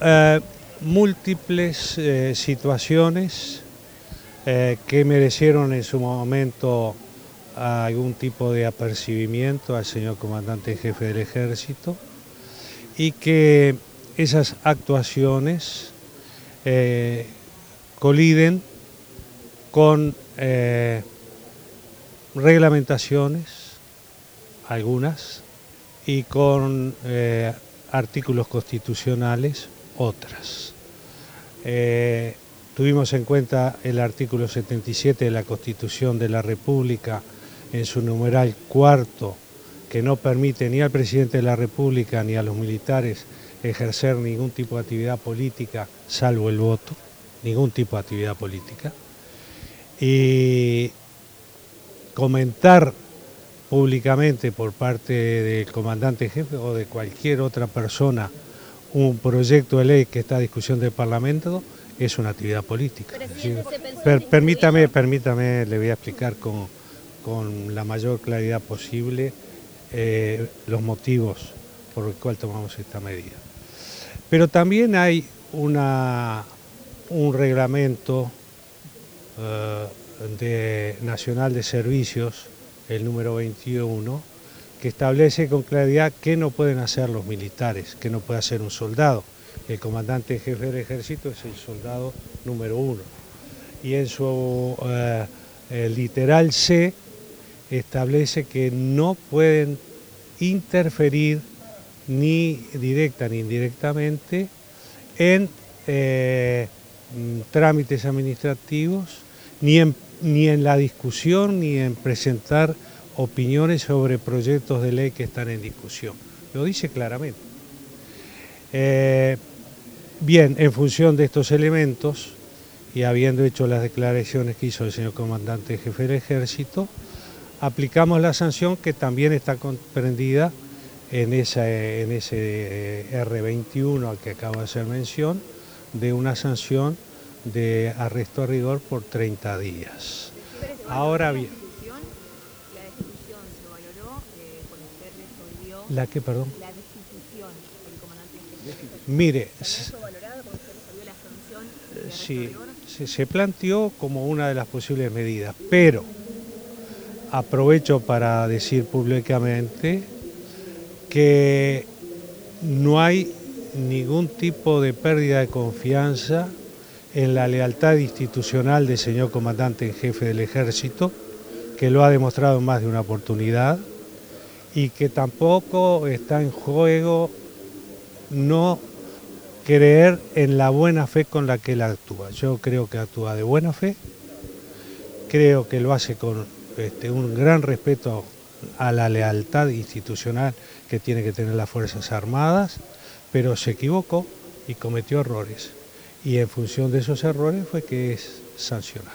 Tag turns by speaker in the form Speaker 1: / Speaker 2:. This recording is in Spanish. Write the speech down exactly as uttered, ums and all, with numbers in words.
Speaker 1: eh, múltiples eh, situaciones eh, que merecieron en su momento algún tipo de apercibimiento al señor comandante en jefe del ejército, y que esas actuaciones eh, coliden con eh, reglamentaciones, algunas, y con eh, artículos constitucionales, otras. Eh, tuvimos en cuenta el artículo setenta y siete de la Constitución de la República en su numeral cuarto, que no permite ni al presidente de la República ni a los militares ejercer ningún tipo de actividad política, salvo el voto, ningún tipo de actividad política. Y comentar públicamente por parte del comandante jefe o de cualquier otra persona un proyecto de ley que está a discusión del Parlamento es una actividad política. Es decir, per, permítame, permítame, le voy a explicar con, con la mayor claridad posible eh, los motivos por los cuales tomamos esta medida. Pero también hay una, un reglamento eh, de, nacional de servicios, el número veintiuno, que establece con claridad qué no pueden hacer los militares, qué no puede hacer un soldado. El comandante jefe del ejército es el soldado número uno. Y en su eh, el literal C establece que no pueden interferir ni directa ni indirectamente en eh, trámites administrativos, ni en, ni en la discusión, ni en presentar opiniones sobre proyectos de ley que están en discusión. Lo dice claramente. Eh, bien, en función de estos elementos y habiendo hecho las declaraciones que hizo el señor comandante jefe del ejército, aplicamos la sanción que también está comprendida en, esa, en ese R veintiuno al que acabo de hacer mención, de una sanción de arresto a rigor por treinta días. Ahora bien, ¿la qué, perdón?
Speaker 2: La destitución del comandante jefe.
Speaker 1: Mire,
Speaker 2: ¿Está valorada cuando se resolvió la sanción de arresto
Speaker 1: sí,
Speaker 2: a rigor?
Speaker 1: se, se planteó como una de las posibles medidas, pero aprovecho para decir públicamente que no hay ningún tipo de pérdida de confianza en la lealtad institucional del señor comandante en jefe del ejército, que lo ha demostrado en más de una oportunidad, y que tampoco está en juego no creer en la buena fe con la que él actúa. Yo creo que actúa de buena fe, creo que lo hace con este, un gran respeto a la lealtad institucional que tiene que tener las Fuerzas Armadas, pero se equivocó y cometió errores. Y en función de esos errores fue que es sancionado.